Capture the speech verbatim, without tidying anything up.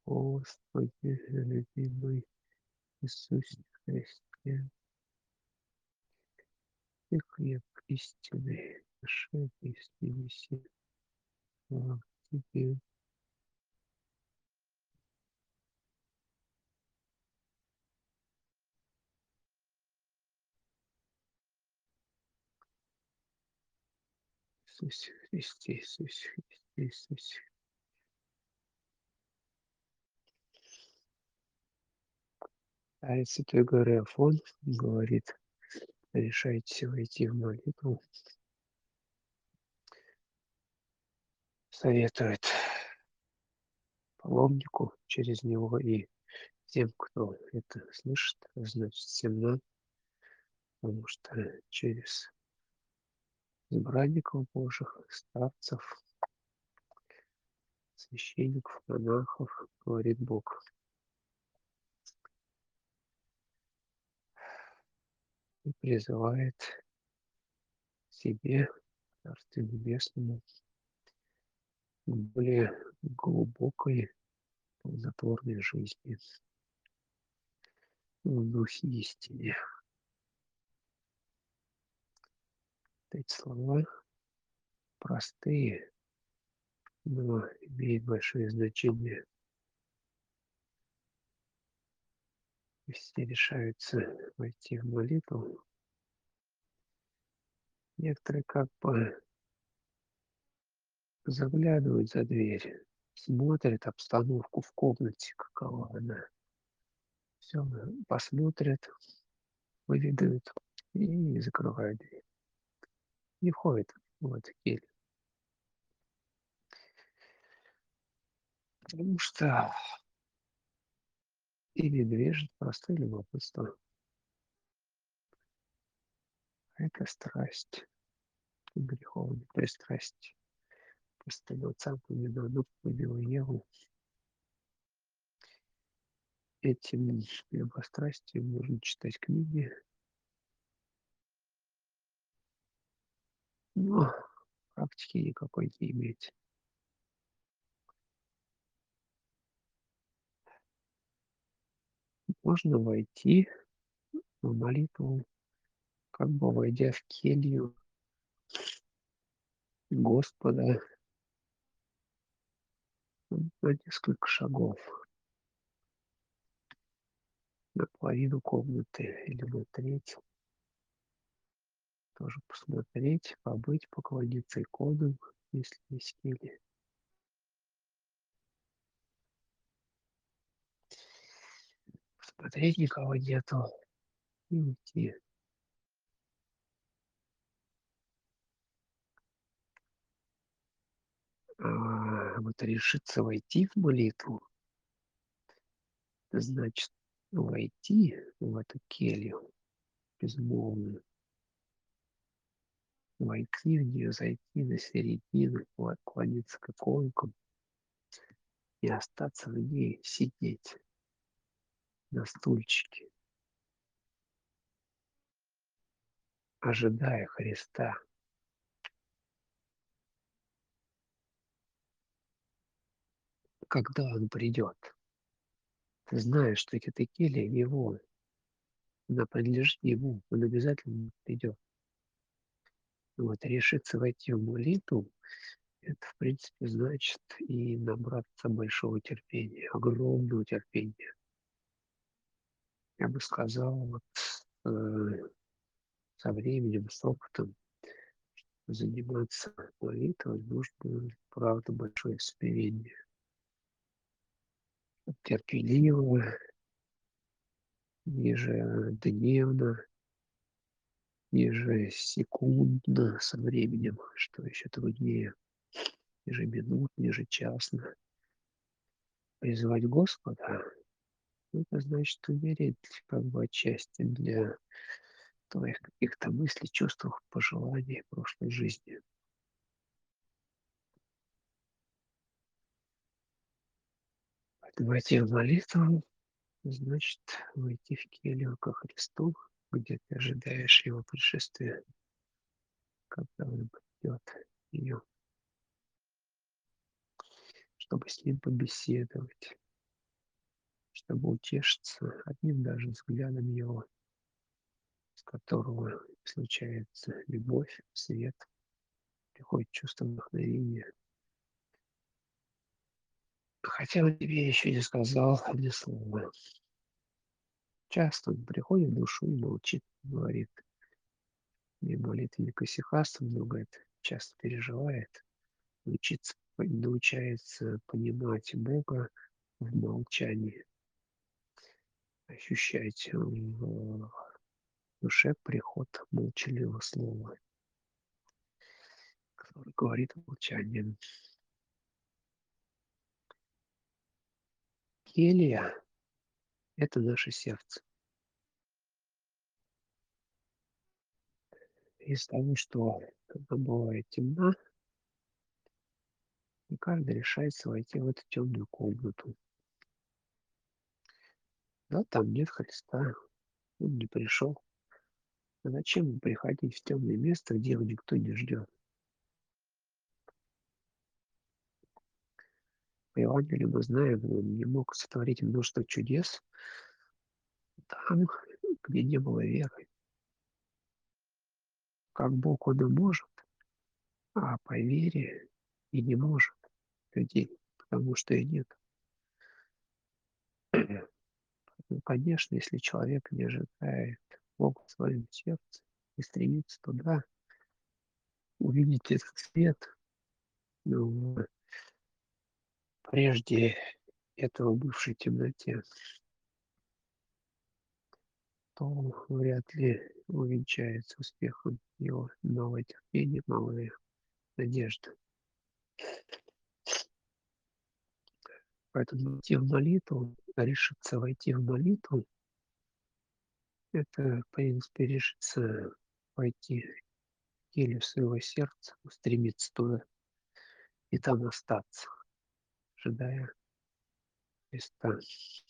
Господи, любимый Иисусе Христе, Ты хлеб истины, души истинности, слава Тебе. Иисусе Христе, Иисусе Христе, Иисусе. А Святой горы Афон говорит, решайтесь войти в молитву. Советует паломнику через него и тем, кто это слышит, значит, всем нам, потому что через избранников Божьих, старцев, священников, монахов, говорит Бог. И призывает к себе, к Царству Небесному, к более глубокой, плодотворной жизни в духе истине. Эти слова простые, но имеют большое значение. Все решаются войти в молитву. Некоторые как бы заглядывают за дверь, смотрят обстановку в комнате, какова она. Все посмотрят, выведают и закрывают дверь. Не входят в эту келью. Потому что ими движет простое любопытство. Это страсть, греховная пристрасть. Поставил цапу недону, побил Еву. Этим любострастием можно читать книги, но практики никакой не иметь. Можно войти в молитву, как бы войдя в келью Господа на несколько шагов, на половину комнаты или на треть. Тоже посмотреть, побыть, поклониться иконам, если есть келья. Посмотреть, никого нету, и уйти. А вот решиться войти в молитву, значит войти в эту келью безмолвную, войти в нее, зайти на середину, клониться к иконкам и остаться в ней сидеть на стульчике, ожидая Христа. Когда Он придет, ты знаешь, что эта келья Его, она принадлежит Ему, Он обязательно придет. Вот, решиться войти в молитву, это, в принципе, значит и набраться большого терпения, огромного терпения. Я бы сказал, вот э, со временем, с опытом заниматься молитвой нужно, правда, большое смирение. Терпеливо, ежедневно, ежесекундно со временем, что еще труднее, ежеминутно, ежечасно. Призывать Господа, это значит умереть как бы отчасти для твоих каких-то мыслей, чувств, пожеланий прошлой жизни. Войти в молитву значит войти в келью ко Христу, где ты ожидаешь Его пришествия, когда Он придет ее, чтобы с Ним побеседовать. чтобы утешиться одним даже взглядом Его, с которого случается любовь, свет, приходит чувство вдохновения. Хотя он тебе еще не сказал ни слова. Часто он приходит в душу и молчит, говорит: "Не молитвенник исихаст", он говорит, часто переживает, учится, научается понимать Бога в молчании, ощущать в душе приход молчаливого слова, который говорит молчанием. Келья — это наше сердце. Из того, что она бывает темна, и каждый решается войти в эту темную комнату. Да, там нет Христа, он не пришел. А зачем ему приходить в темное место, где его никто не ждет? По Евангелию мы знаем, он не мог сотворить множество чудес там, где не было веры. Как Бог он и может, а по вере и не может людей, потому что и нет. Ну, конечно, если человек не ожидает Бога в своем сердце и стремится туда, увидеть этот свет, ну, прежде этого бывшей темноте, то вряд ли увенчается успехом его новое терпение, новая надежда. Поэтому идти в молитву, решиться войти в молитву — это, в принципе, решиться войти в келью своего сердца, устремиться туда и там остаться, ожидая Христа.